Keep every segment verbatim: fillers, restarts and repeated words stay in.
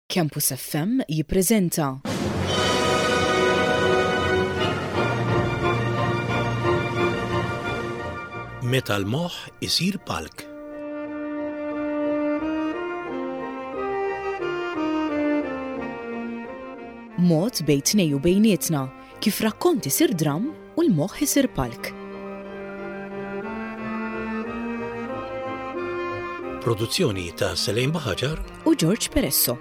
Campus F M jippreżenta Meta l-moħħ isir palk. Mod bejn tnejn u bejnietna kif rakkonti isir dram u l-moħħ isir palk. Produzzjoni ta' Selejn Baħaġar U George Peresso.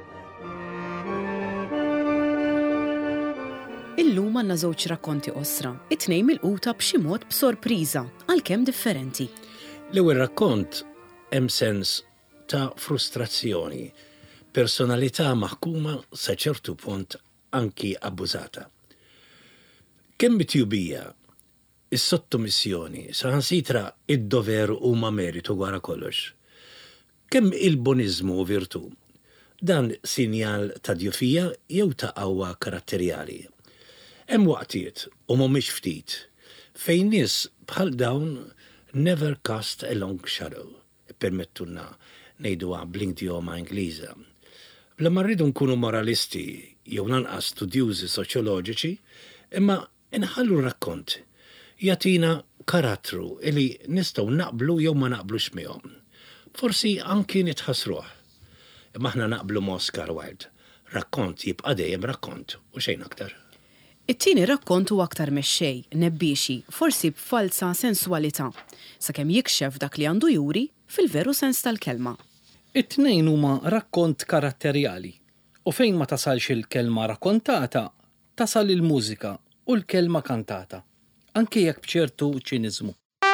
Illum għandna żewġ rakkonti qosra, it-tnejn milquta b'xi mod b'sorpriża, għalkemm differenti. L-ewwel rakkont hemm sens ta' frustrazzjoni, personalità maħkuma sa ċertu punt anki abbużata. Kemm mitjubija, is-sottomissjoni, saħansitra id-dover huma meritu wara kollox. Kemm il-bonizmu u virtu, dan sinjal ta' djufija jew ta' qawwa karatterjali. Hemm waqtiet u mhumiex ftit fejn nies bħal dawn never cast a long shadow, permettuna ngħiduha bl-idioma Ingliża. Bla ma rridu nkunu moralisti jew lanqas studjużi soċjoloġiċi, imma inħallu rakkont jagħtina karattru li nistgħu naqblu jew ma naqblux miegħhom. Forsi anki nitħassruh. Imma aħna naqblu ma' Oscar Wilde. Rakkont jibqa' dejjem rakkont u xejn aktar. It-tieni rakkont huwa aktar mexxej, nebbiexi, forsi b'falsa sensualità, sakemm jikxef dak li għandu juri fil-veru sens tal-kelma. It-tnejn huma rakkont karatterjali u fejn ma tasalx il-kelma rakkontata, tasal il-mużika u l-kelma kantata, anke jekk b'ċertu ċiniżmu.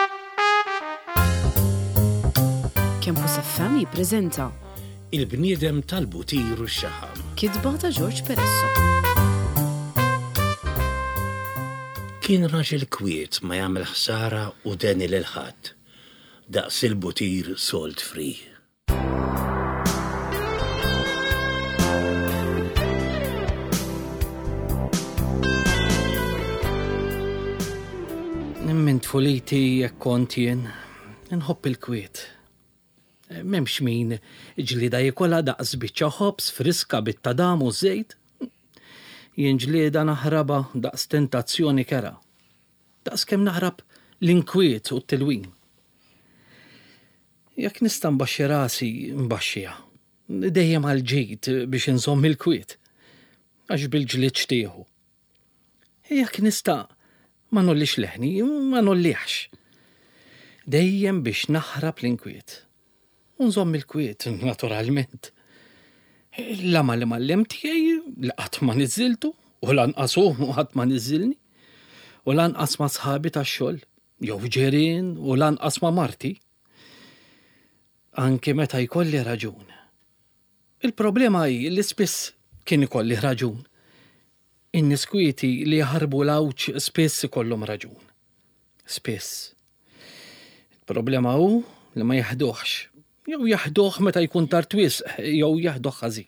Campus F M jippreżenta Il-bniedem tal-butir u x-xaħam. Kitba ta' George Peresso. Kien raġel kwiet ma jagħmel ħsara u deni lil ħadd. Daqs il-butir sold free. Min tfuliti jekk kont jien, nħobb il-kwiet. M'hemmx min ġlieda jikolla daqs biċċa ħobs friska bit-tadam u żejt. Jien ġlieda naħraba daqs tentazzjoni kera. Daqs kemm naħrab l-inkwiet u t-tilwin. Jekk nista' mbaxxi rasi mbaxxija. Dejjem għal-ġejt biex inżomm il-kwiet. Għax bil-ġlied xtieħu. Jekk nista' ma nollix leħni, ma nolliħx. Dejjem biex naħrab l-inkwiet. Unżomm il-kwiet, naturalment. Lama li mallem tiegħi li qatt ma niżiltu, u lanqas hu qatt ma niżilni, u lanqas ma sħabi tax-xogħol, jew ġerien u lanqas ma marti. Anke meta jkolli raġun. Il-problema hi li spiss kien ikolli raġun. In-nies kwieti li jaħarbu l-awċ spiss ikollhom raġun. Spiss. Il-problema hu li ma jaħduhx. Jew jaħduh meta jkun tard wisq, jew jaħduh ħażin.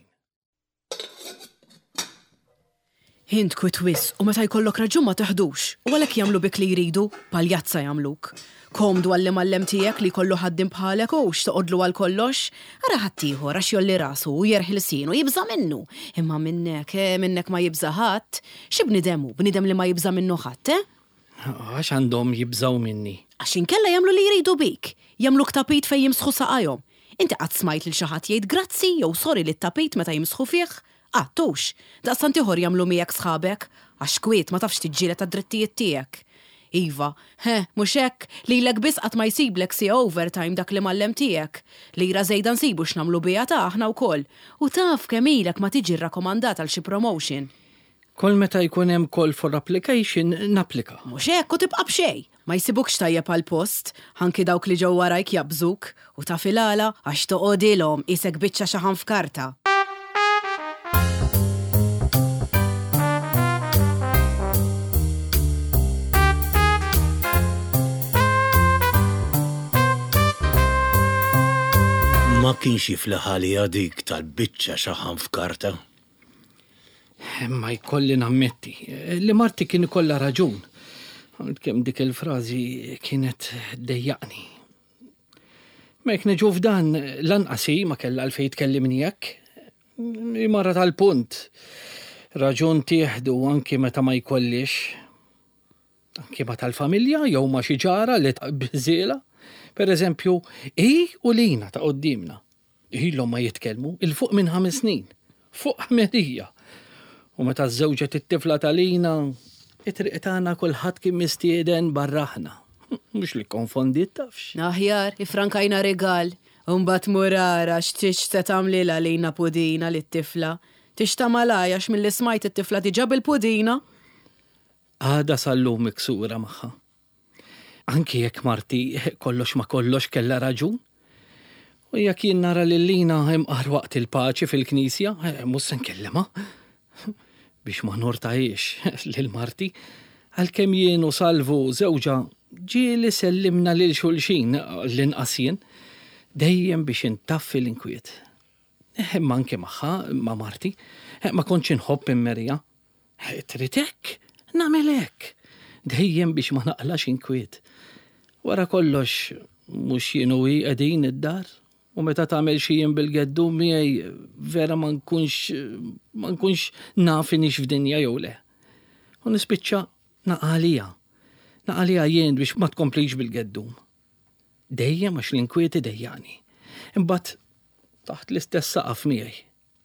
Int kwit wisq u meta jkollok raġun ma teħdux, u għalhekk jagħmlu bik li jridu, paljazza jagħmluk. Komdu għallim għallem tiegħek li jkollu ħaddim bħalek u x'toqodlu għal kollox, ara ħadd ieħor għax jolli rasu u jerħi l-sin u jibża minnu. Imma minnek, minnek ma jibża ħadd, xi bnidemu, bnidem li ma jibża minnu ħadd, eh? Għax għandhom jibżaw minni. Għax inkella jagħmlu li jridu bik, jagħmluk tapit fejn jimsħu saqajhom. Inti qatt smajt lil xi ħadd jgħid grazzi jew sori lit tapit meta jimsħu fih? Għattux, daqsan ieħor jagħmlu miegħek sħabek, għax kwiet ma tafx tiġġieled tad-drittijiet tiegħek. Iva, he, mhux hekk, lilek biss qatt ma jsiblek si overtime dak li mallem tiegħek. Lira żejda nsibu x'nagħmlu biha ta' aħna wkoll. U taf kemm ilek ma tiġi rrakkomandat għal xi promotion. Kol meta jkun hemm call for application napplika. Mhux hekk u tibqa' b'xejn. Ma jsibukx tajjeb għal post, ħanki dawk li ġew warajk jabżuk u ta' filala għax toqgħodilhom isek biċċa xaħan f'karta. Ma kienx jiflaħali dik tal-biċċa xaħan f'karta. Ma jkolli nammetti li marti kien ikollha raġun. Kemm dik il-frażi kienet dejjaqni. Ma jekk neġu f'dan lanqasi ma kellha għalfejn tkellimni hekk. Imara tal-punt. Raġun tieħdu anki meta ma jkollix. Anki ma tal-familja jew ma xi ġara li taqbiżiela. Per eżempju, i u lina ta' qoddimna. Ilhom ma jitkellmu il-fuq minn ħames snin. Fuq ħmerija. U meta żewġet it-tifla tal-lina, it-triq tagħna kulħadd kien mistieden barraħna. Mhux li konfondit tafx. Aħjar, ifrankajna regal. Umbat murara x'tix se tagħmlilha lejna pudina lit-tifla. Tixta' malaj għax milli smajt it-tifla tiġab il-pudina. Għada sallum miksura magħha. Anki jekk Marti kollox ma kollox kellha raġun. U jekk jien nara lil lina imqar waqt il-paċi fil-Knisja, mhux se nkellema. Biex ma nortajiex lil Marti, għalkemm jien u Salvu żewġa ġieli sellimna lil xulxin l-inqas jien, dejjem biex intaffi l-inkwiet. Imma anke magħha, ma' Marti, ma kontx inħobb immerja. Trid hekk, nagħmel hekk. Dejjem biex ma naqlax inkwiet. Wara kollox mhux jien u hi qegħdin id-dar u meta tagħmel xi jien bil-geddu miegħi vera ma nkunx ma nkunx naf inhix f'dinja jew le. U nispiċċa naqalija. Naqalija jien biex ma tkomplix bil-geddum. Dejjem għax l-inkwiet idejjani. Imbagħad taħt l-istess saqaf miegħi.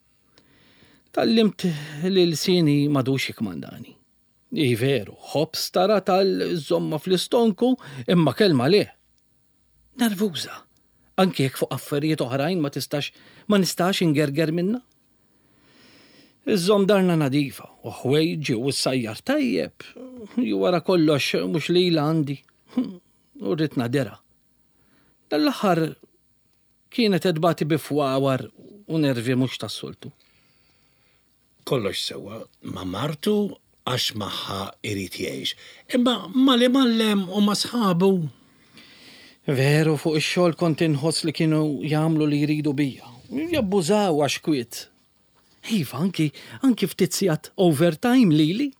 Tallimt li l-sieni m'għadux jikmandani. I veru, ħobb stara tal-żomma fl-istonku imma kelma le. Nervuża. Anke jekk fuq affarijiet oħrajn ma tistax ma nistax ingerger minna. Iż-żomm darna nadifa, u ħwejġi u s-sajjar tajjeb, ju wara kollox mhux lila għandi. U rrid nadera. Dal-aħħar kienet edbati bifwawar u nervi mhux tas-soltu. Kollox sewwa ma' martu għax magħha irid jgħix. Imma ma li mallem u ma' sħabu. Veru fuq ix-xogħol kont inħoss li kienu jagħmlu li jridu bija. Jabbużaw għax kwiet. Iva, anki anki ftit sigħat overtime lili.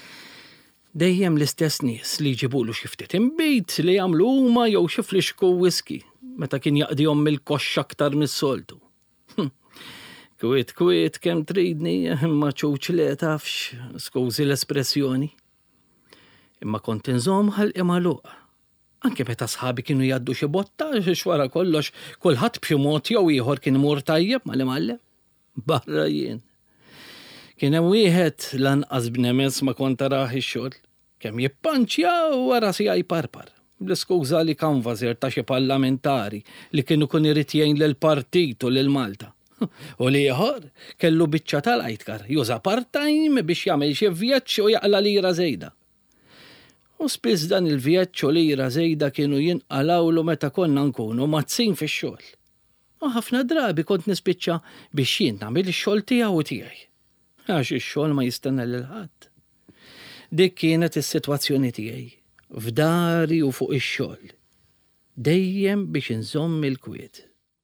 Dejjem l-istess nies li jġibulu xi ftit imbejt li jagħmlu huma jew xi fliexku whisky meta kien jaqdihom mill-koxx aktar mis-soltu. Kwiet kwiet kemm tridni imma ċuċ le tafx, skużi l-espressjoni. Imma kont inżomm ħalqi magħluqa. Anke meta sħabi kienu jgħaddu xi botta x'wara kollox kulħadd b'xi mod jew ieħor kien imur tajjeb mal-imgħallem. Barra jien. Kien hemm wieħed lanqas b'nemes ma kont araħ ix-xogħol, kemm jippanċja u wara siegħa jparpar. Bl-iskuża li kanvażer ta' xi parlamentari li kienu kun irid jgħin lill-partit u lil Malta. U li ieħor kellu biċċa tal-ajtkar juża part-time biex jagħmel xi vjaġġ u jaqla lira żejda. U spiss dan il-vjaġġ u lira żejda kienu jinqalawlu meta konna nkunu mazzin fix-xogħol. U ħafna drabi kont nispiċċa biex jien nagħmel ix-xogħol tiegħu u tiegħi. Għax ix-xogħol ma jistenna lil ħadd. Dik kienet is-sitwazzjoni tiegħi, f'dari u fuq ix-xogħol. Dejjem biex inżomm il-kwiet.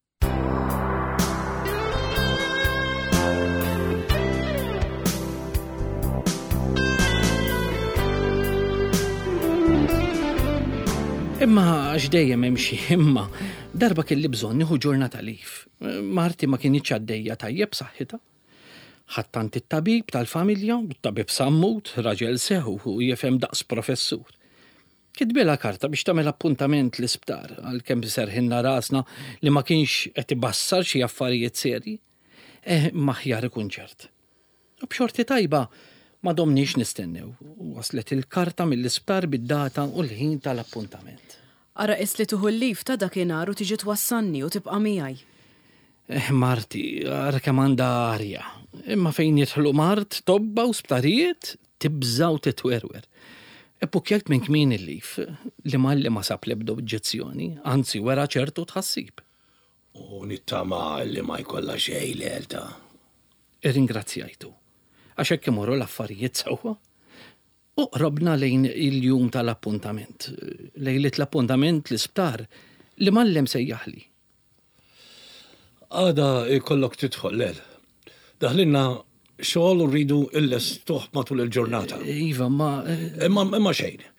Imma x'dejjem hemm xi imma darba kelli bżonn nieħu ġurnata lif. Marti ma kienitx għaddejja tajjeb saħħitha. Ħattant it-tabib tal-familja, tabib sammut, raġel seħu u jifhem daqs professur. Kitbilha karta biex tagħmel appuntament l-isptar għalkemm serħinna rasna li ma kienx qed ibassar xi affarijiet serji. Eh, maħjar ikun ċert. U b'xorti tajba ma domniex nistennew. Waslet il-karta mill-isptar bid-data u l-ħin tal-appuntament. Ara isli tuħu l-lif ta' dakinhar u tiġi twassanni u tibqa' miegħi. Eh, Marti, ara kemm għandha arja. Imma fejn jidħlu Mart, tobba u sptarijiet, tibża u titwerwer. Eppukjalt minn kmin il-lif li malli ma sab l-ebda oġġezzjoni, anzi wera ċertu tħassib. U nittama li ma jkollha xejn l-elta. Irringrazzjajtu. Għax hekk imorru l-affarijiet sewwa. Uqrobna lejn il-jum tal-appuntament. Lejlet l-appuntament l-isptar li mallem sejjaħli. Għada ikollok tidħol lel. Daħlinna xogħol u rridu il-lestuħ matul il-ġurnata. Iva, ma... Imma imma xejn.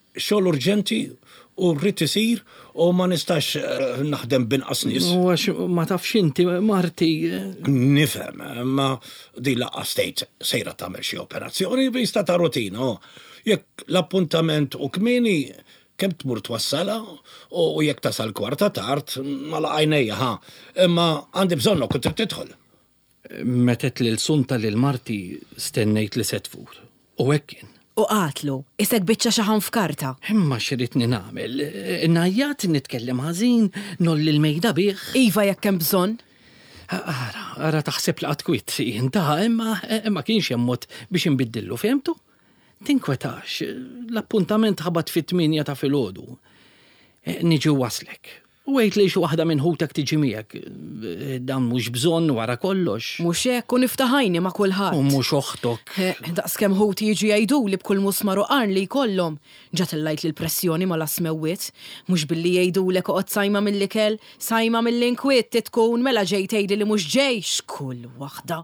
xogħol urġenti u rrid isir u ma nistax uh, naħdem binqas nies. U għax ma tafx inti, Marti. Nifhem, ma di laqqa stejt sejra tagħmel xi operazzjoni bista ta' rutina. Jekk l-appuntament u kmieni kemm tmur twassala u jekk tasal kwarta tard ma laqajnejja ħa, imma għandi bżonn kont trid tidħol. Metet lil sunta lil Marti stennejt li se tfur. U hekk kien. U qatlu, isek biċċa xi ħan f'karta. Imma x'ridni nagħmel. Najjat nitkellem ħażin, nolli l-mejda bih. Iva jekk hemm bżonn. Ara, ara taħseb laqat kwit intaha, imma imma kienx hemm mod biex inbiddillu, fehmtu? Tinkwetax, l-appuntament ħabat fit-tminja ta' filgħodu. Niġi waslek. U għejt li xi waħda minn ħutek tiġi miegħek. Dan mhux bżonn wara kollox. Mhux hekk u niftaħajni ma' kulħadd. U mhux oħtok. Daqskemm ħuti jiġu jgħiduli b'kull musmar u qarn li jkollhom. Ġat illajt li l-pressjoni ma lasmewwiet, mhux billi jgħidulek oqgħod sajma mill-ikel, sajma mill-inkwiet titkun mela ġej tgħidli li mhux ġejx kull waħda.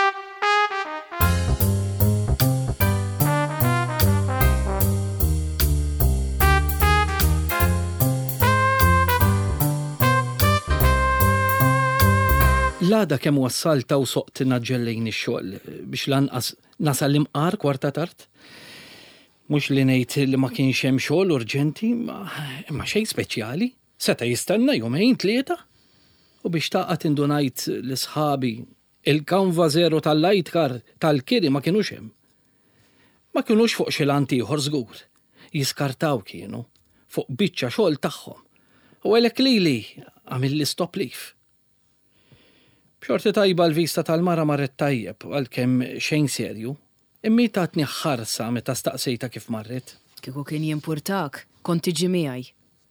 L-għada kemm wassalta u soqt naġġellejn ix-xogħol biex lanqas nasal l-imqar kwarta tard. Mhux li ngħid li ma kienx hemm xogħol urġenti, imma xejn speċjali. Seta' jistenna jumejn tlieta. U biex taqgħod indunajt l-isħabi il-kanva zero tal-light car tal-kiri ma kienux hemm. Ma kienux fuq xi lant ieħor żgur. Jiskartaw kienu fuq biċċa xogħol tagħhom. U għalhekk lili għamilli stop leave. B'xorti tajba l-vista tal-mara marret tajjeb għalkemm xejn serju, immi tatni ħarsa meta staqsejta kif marret. Kieku kien jimpurtak, kont tiġi miegħi.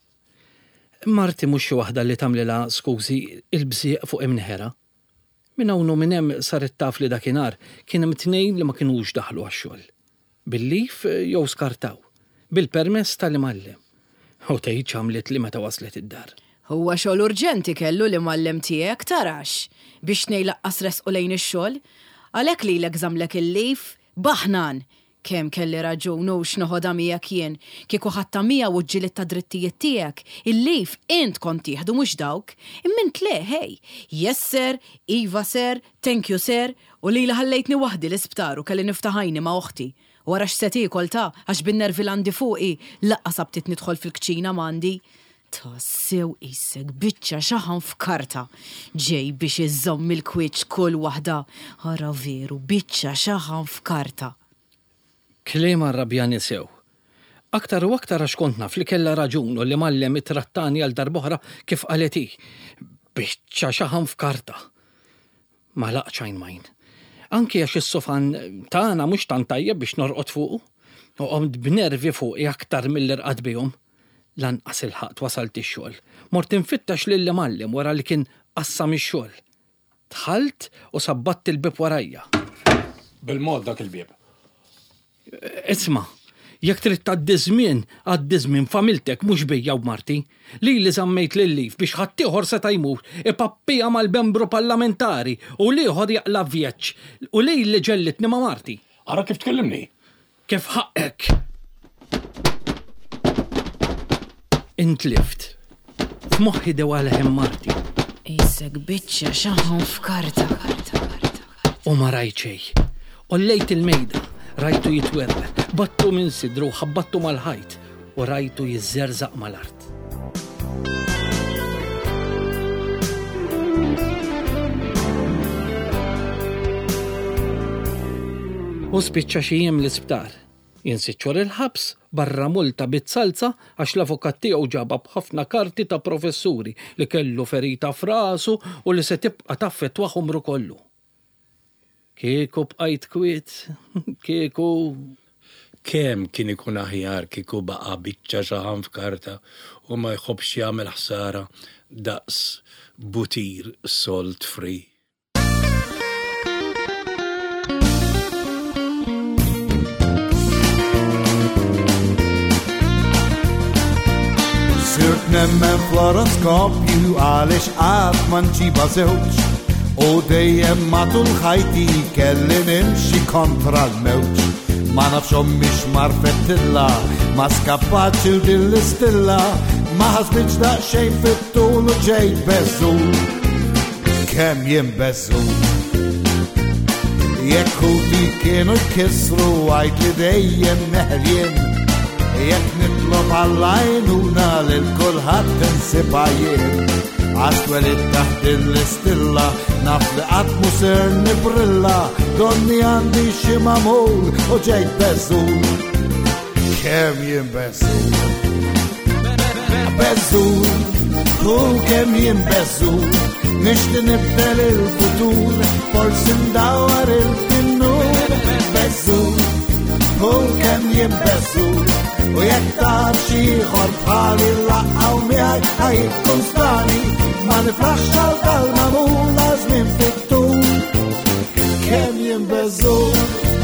Marti mhux xi waħda li tagħmlilha skużi il-bżieq fuq imneħera. Minn hawn u minn hemm saret taf li dakinhar kien hemm tnejn li ma kinux daħlu għax-xogħol. Bil-lif jew skartaw, bil-permess tal-imgħallem. U tgħid għamlet li meta waslet id-dar. Huwa xogħol urġenti kellu li mallem tiegħek tarax biex nejlaqqas resqu lejn ix-xogħol. Għalhekk lilek żamlek il-lif baħnan kemm kelli raġun u x'noħodha miegħek jien kieku ħatta mija u ġġilet ta' drittijiet tiegħek. Il-lif int kont tieħdu mhux dawk, immint le hej. Yes sir, iva sir, thank you sir, u lila ħallejtni waħdi l-isptar u kelli niftaħajni ma' oħti. Wara x'se tiekol ta' għax bin-nervi l-għandi fuqi laqqa sabtit nidħol fil-kċina m'għandi. Tassew isek biċċa xaħan f'karta ġej biex iżomm il-kwiċ kull waħda. Ara veru biċċa xaħan f'karta. Kliem arrabjani sew. Aktar u aktar għax kont naf li kellha raġun u li mallem it-trattani għal darb'oħra kif qalet hi. Biċċa xaħan f'karta. Ma laqċajn majn. Anki għax is-sofan tagħna mhux tant tajjeb biex norqod fuqu. U qomt b'nervi fuqi aktar mill-irqad bihom. Lanqas il-ħaqt wasalt ix-xogħol. Mort infittax lil mallim wara li kien qassam ix-xogħol. Dħalt u sabbatt il-bib warajja. Bil-mod dak il-bib. Isma', jekk trid tgħaddi żmien, għaddi żmien familtek mhux bejja u Marti. Li li żammejt lil-lif biex ħadd ieħor seta' jmur ipappija mal-membru parlamentari u lieħor jaqla vjeġġ u li li ġellitni ma' Marti. Ara kif tkellimni? Kif ħaqek? Intlift. F'moħħi dew għalhem Marti. Isek biċċa xaħan f'karta. U ma rajt xejn. Ollejt il-mejda, rajtu jitwerre, battu minn sidru, ħabbattu mal-ħajt u rajtu jiżżerżaq mal-art. U spiċċa xi jiem l-isptar. Jinsiċċor il-ħabs barra multa bit-salza għax l-avukat tiegħu ġaba b'ħafna karti ta' professuri li kellu ferita f'rasu u li se tibqa' taffettwa ħumru kollu. Kieku bqajt kwiet, kieku. Kemm kien ikun aħjar kieku baqa' biċċa xaħan f'karta u ma jħobbx jagħmel ħsara daqs butir salt free. Sirt nemmen fl-oroskopju għalix għad manċiba zewċ u dejjem matul ħajti kelli nimxi kontra l-mewċ. Ma nafxom miex marfettilla ma skappaċ il-din l-istilla, ma ħasbitx daqxejn fit-tul u ġejt beżul, kemm jien beżul. Jekk hudi kienu jkissru għajt li dejjem neħrien, jekk nitlob għall-għajnuna lil kulħadd insibha jien, għax twelit taħt l-istilla, naf li qatt mu ser nibrilla, donni għandi xi mamul u ġejt beżul, kemm jien beżul. Beżul, u kemm jien beżul, nixti nibdel il-futur, forsi ndawar il-pinnur. Beżul, u kemm jien beżul, u jekk taf xi ieħor bħali laqgħu miegħek ħajkun stani, ma nifraħx tal-mamul għażmien fit-tul, kemm jien beżul.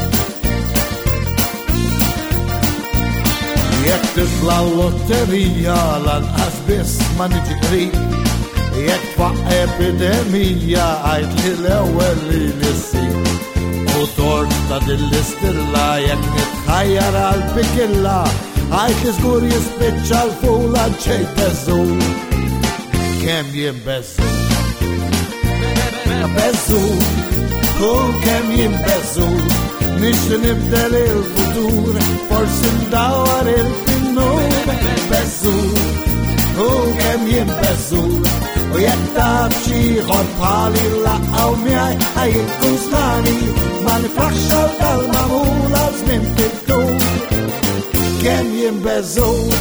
Jekk titla l-lotterija lanqas biss ma niġi qrib, jekk tfaq epidemija għajt li l-ewwel li nissib, u tort ta' din l-istilla jekk nitħajjar għall-bikilla, għajt li żgur jispiċċa l-fula ġejt beżul, kemm jien beżul. Beżul, u kemm jien beżul, nixti nibdel il-futur, forsi ndawar il-pinnur. Beżul, u kemm jien beżul, u jekk taf xi ieħor bħali laqgħu miegħi ħajkun stani, ma nifraħx tal-mamul għażmien fit-tul, kemm jien beżul.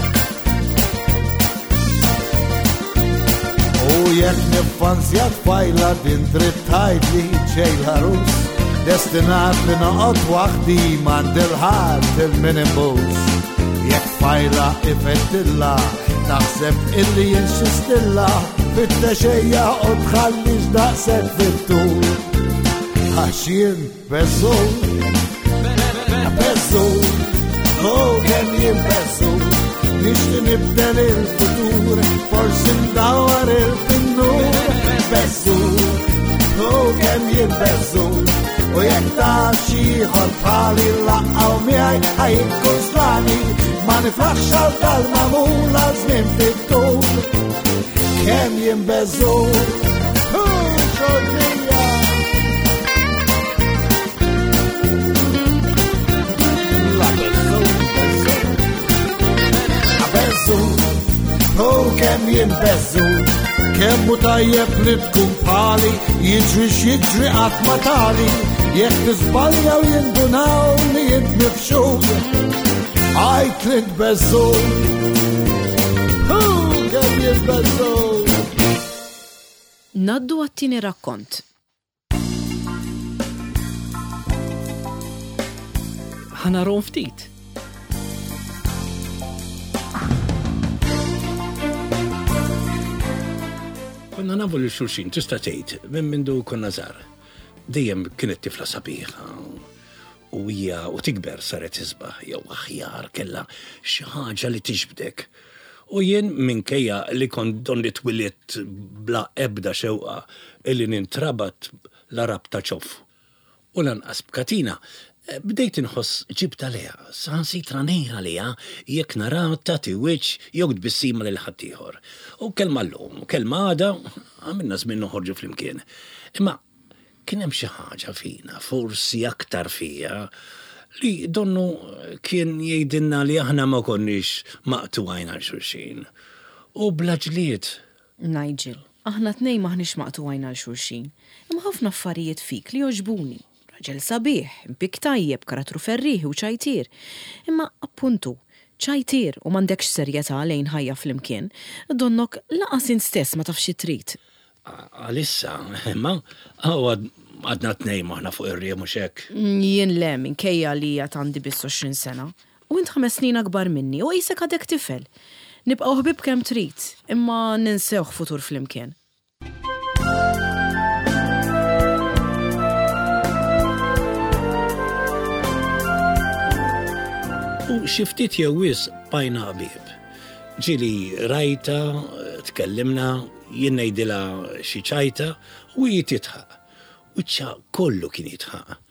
U jekk nifanzja tfajla din trid tgħidli ġejla rus, destinat li noqgħod waħdi m'għandil ħadd il-minibus. Jekk fajla ifettilla, naħseb illi jinxistilla, fit-texejja u tħallix daqshekk fit-tul. Għax jien beżul, beżul, u kemm jien beżul, nixti nibdel il-futur, forsi ndawar il-pinnur. Beżul, u kemm jien beżul, u jekk taf xi ieħor bħali laqgħu miegħi ħajkun stani, ma nifraħx tal-mamul għażmien fit-tul, kemm jien beżul. Beżul, u kemm jien beżul, kemm hu tajjeb li tkun bħali, jiġri x'jiġri qatt ma tali, jekk tiżbalja u jindunaw li jint mifxuk, għajt li tbeżul, u kemm jien beżul. Naddu għat-tieni rakkont. Ħanarom ftit. Konna nafu li xulxin, tista' tgħid, minn mindu konna żgħar. Dejjem kienet tifla sabiħa u hija u tikber saret isbaħ jew aħjar kellha xi ħaġa li tiġbdek. U jien minkejja li kont donni twilit bla ebda xewqa illi nintrabat l-arab ta' ċoff. U lanqas b'katina bdejt inħoss ġibta leha, sansitra nejra leha jekk nara tagħti wiċċ jew tbissima lil ħadd ieħor. U kelma llum, kelma għada, għamilna żmien noħorġu flimkien. Imma kien hemm xi ħaġa fina, forsi aktar fija, li donnu kien jgħidilna li aħna ma konniex maqtuwajn għal xulxin. U bla ġlied. Nigel, aħna tnejn maħniex maqtuwajn għal xulxin, imma ħafna affarijiet fik li joġbuni. Raġel sabiħ, impik tajjeb, karattru ferriħi u ċajtir. Imma appuntu, ċajtir u m'għandekx serjetà lejn ħajja flimkien, donnok laqas stess ma tafx trid. Għalissa, imma għadna tnejn maħna fuq ir-riem mhux hekk. Jien le minkejja li għad għandi biss għoxrin sena. U int ħames snin akbar minni u jisek għadek tifel. Nibqgħu ħbib kemm trid, imma ninsewh futur flimkien. U xiftit jewis bajna ħbib. Ġili rajta, tkellimna, jien ngħidilha xi ċajta u jititħaq. Wiċċa kollu kien jitħaq.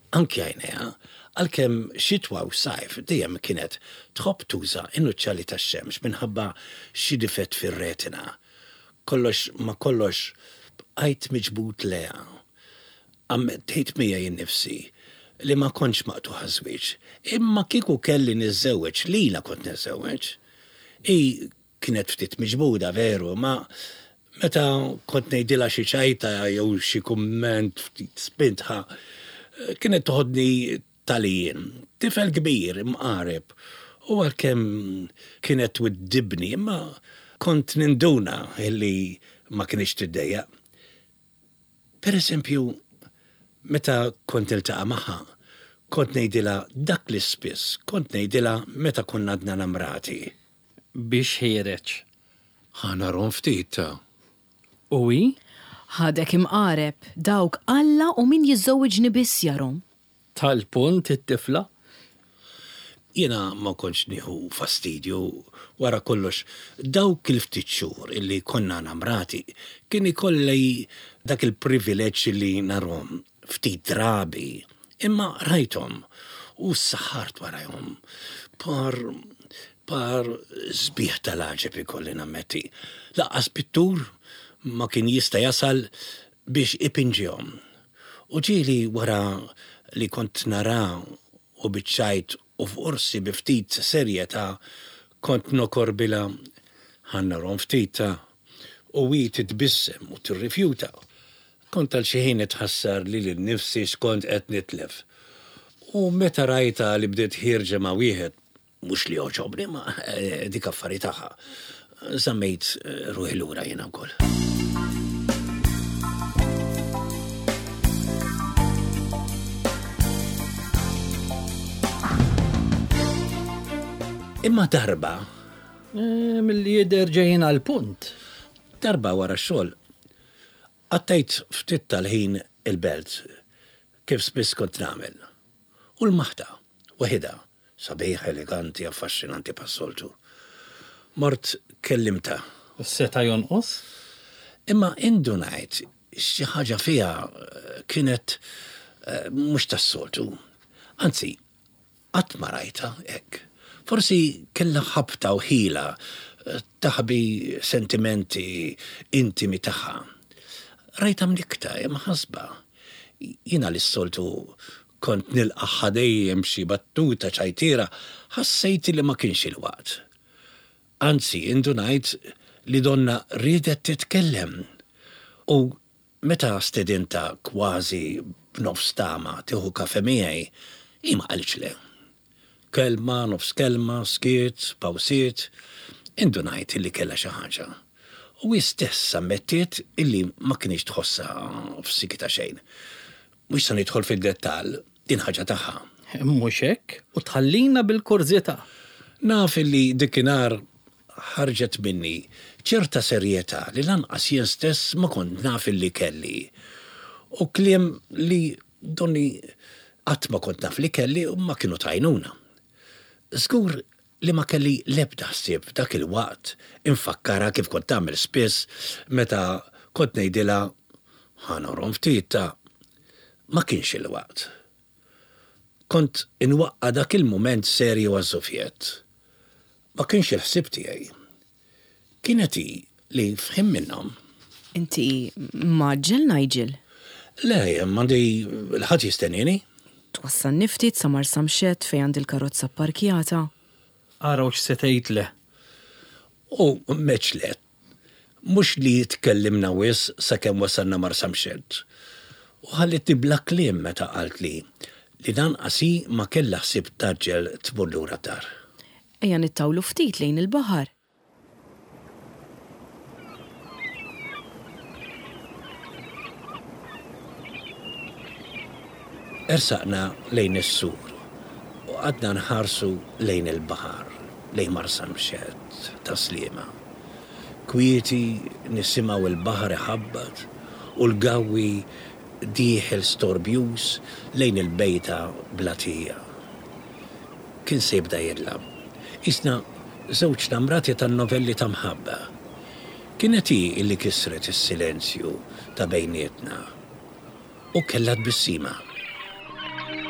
anki għajnejha, għalkemm xitwa u sajf dejjem kienet tħobb tuża in-nuċċali tax-xemx minħabba xi difett fir-retina. Kollox ma kollox għajt miġbut leha. Ammettejt mija jinnifsi li ma kontx maqtuħa żwieġ, imma kieku kelli niżżewweġ lila kont niżżewweġ. I kienet ftit miġbuda veru, ma meta kont ngħidilha xi ċajta jew xi kumment ftit spintħa, kienet toħodni talijin, tifel kbir imqareb, u għalkemm kienet widdibni, imma kont ninduna illi ma kienx tiddejja. Per eżempju, meta kont iltaqa' magħha, kont ngħidilha dak li spiss, kont ngħidilha meta konna għadna namrati. Biex ħireġ. Ħana ron ftit. Uwi? Ħadek imqareb, dawk Alla u min jiżżewweġni biss jarhom. Tal-punt it-tifla? Jiena ma kontx nieħu fastidju wara kollox dawk il-ftit xhur illi konna namrati kien ikolli dak il-privileġġ li narhom ftit drabi, imma rajthom u s-saħħart warahom par par sbieħ tal-aġeb ikolli nammetti. Laqqas pittur ma kien jista' jasal biex ipinġihom. U ġieli wara li kont nara u biċċajt u forsi biftit serjetà kont nokorbila ħannarhom ftit u wi titbissem u tirrifjuta. Kont għal xi ħin itħassar li l-nifsi x'kont qed nitlef. U meta rajta li bdiet ħirġa ma' wieħed mhux li oġobni ma dik affari tagħha. Żammejt ruħi lura jiena wkoll. Imma darba. E, Milli jidher ġejjin għall-punt. Darba wara x-xogħol. Għattajt ftit tal-ħin il-belt kif spiss kont nagħmel. U l-maħta, waħida, sabiħa eleganti affaxxinanti pas-soltu. Mort kellimta. Seta' jonqos? Imma indunajt xi ħaġa fiha kienet mhux tas-soltu. Anzi, qatt ma rajta hekk. Forsi kellha ħabta u ħila taħbi sentimenti intimi tagħha. Rajta mnikta imma ħasba. Jiena li s-soltu kont nilqa' dejjem xi battuta ċajtira, ħassejt li ma kienx il-waqt. Anzi, indunajt li donna ridet titkellem. U meta stedinta kważi b'nofs tama tieħu kafe miegħi, hi ma qalx le. Kelma, nofs kelma, skiet, pawsiet, indunajt illi kella xi ħaġa. U istess ammettiet illi ma kienx tħossa f'sikita xejn. Mhux se nidħol fid-dettall, din ħaġa tagħha. Mhux hekk, u tħallina bil-kurżità. Naf illi dikinhar ħarġet minni ċerta serjetà li lanqas jien stess ma kont naf illi kelli. U kliem li donni qatt ma kont naf li kelli u ma kienu tajnuna. Żgur li ma kelli lebda ħsieb dak il-waqt infakkara kif kont tagħmel spiss meta kont ngħidilha ħanarhom ftit ta' ma kienx il-waqt. Kont inwaqqa dak il-mument serju għaż-żufjet. Ma kienx il-ħsieb tiegħi. Kienet hi li fħim minnhom. Inti maġġel Nigel? Le, m'għandi l-ħadd jistennini. Twassan niftit sa mar samxet fejn għandi l-karozza parkjata. Araw x'se tgħid le. U meċlet. Mhux li tkellimna wis sakemm wasalna mar samxet. U ħallit bla kliem meta qalt li li dan qasi ma kellha ħsieb taġġel tmur lura dar. Ejja nittawlu ftit lejn il-baħar. Ersaqna lejn is-sur u għadna nħarsu lejn il-baħar, lejn mar samxet ta' Sliema. Kwieti nisimgħu il-baħar iħabbat u l-gawwi dieħel storbjuż lejn il-bejta blatija. Kien se jibda jidlab. Isna żewġ namrati tan-novelli ta' mħabba. Kienet hi illi kisret is-silenzju ta' bejnietna u kellha tbissima.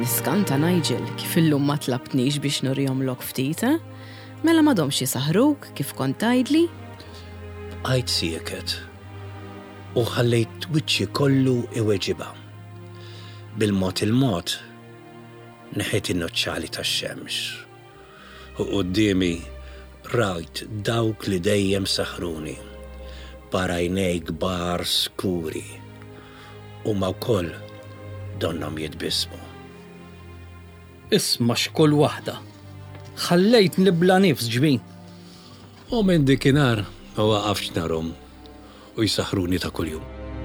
Iskanta Nigel, kif illum ma tlabtnix biex nurjom lok ftit, eh? Mela madomx jisaħruk kif kont tajdli? Għajt sieket u ħallejt wiċċi kollu iweġiba. Bil-mod il-mod neħet in-noċċali tax-xemx. U qudiemi rajt dawk li dejjem saħruni, barajnej kbar skuri u ma wkoll donnom jitbismu. Isma' x'kull waħda. Ħallejt nibla nifs ġbin. U minn dikinhar ma waqafx narhom u jisaħruni ta' kuljum.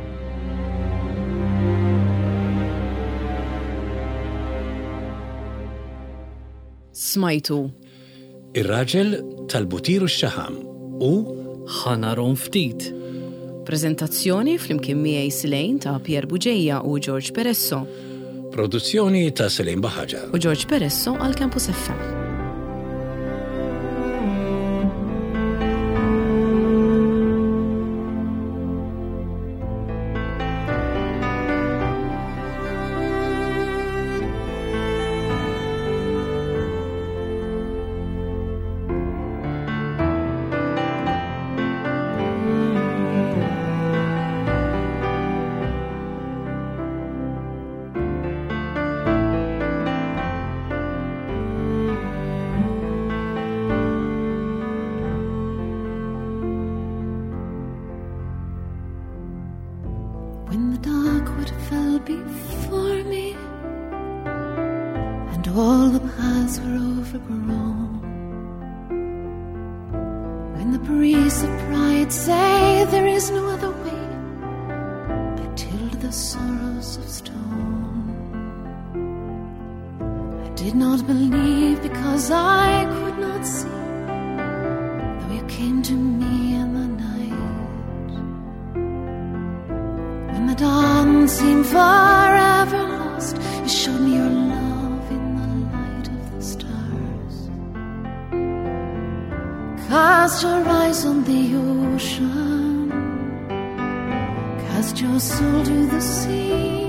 Smajtu. Ir-raġel tal-Butiru x-Xaħam u Ħanarom ftit. Prezentazzjoni fl-imkien miegħi Silejn ta' Pier Buġejja u George Peresso. produzzjoni ta' Silejn Baħaġa. U George Peresso għal Campus F M. When the darkwood fell before me and all the paths were overgrown, when the priests of pride say there is no other way, I tilled the sorrows of stone. I did not believe because I could not see, though you came to me in the night. When the dawn seemed forever lost, you showed me your love in the light of the stars. Cast your eyes on the ocean, cast your soul to the sea,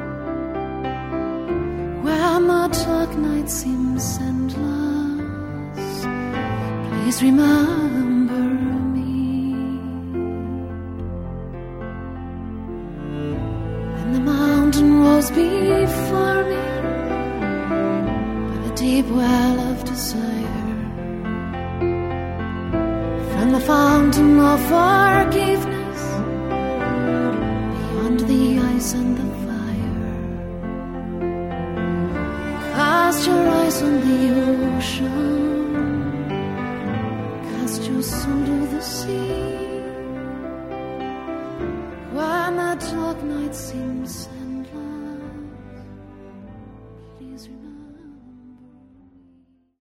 where my dark night seems endless. Please remember me. When the mountain rose before me by the deep well of desire, from the fountain of forgiveness, beyond the ice and the fire, cast your eyes on the ocean, cast your soul to the sea, when the dark night seems endless.